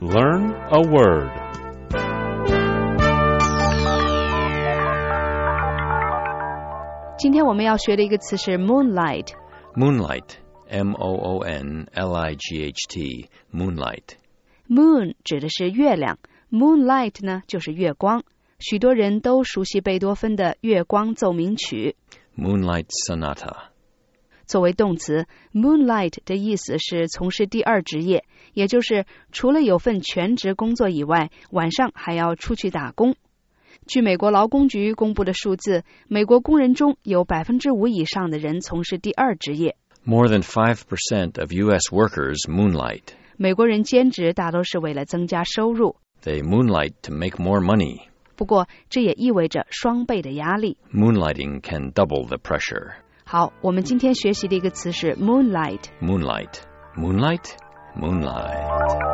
Learn a word. 今天我们要学的一个词是 moonlight. Moonlight, M-O-O-N-L-I-G-H-T, moonlight. Moon 指的是月亮， moonlight 呢就是月光。许多人都熟悉贝多芬的月光奏鸣曲。 Moonlight Sonata. 作为动词 moonlight 的意思是从事第二职业，也就是除了有份全职工作以外，晚上还要出去打工。据美国劳工局公布的数字，美国工人中有 5% 以上的人从事第二职业。 More than 5% of U.S. workers moonlight. 美国人兼职大都是为了增加收入， They moonlight to make more money. 不过这也意味着双倍的压力。 Moonlighting can double the pressure. 好，我们今天学习的一个词是 moonlight。 Moonlight. Moonlight? Moonlight.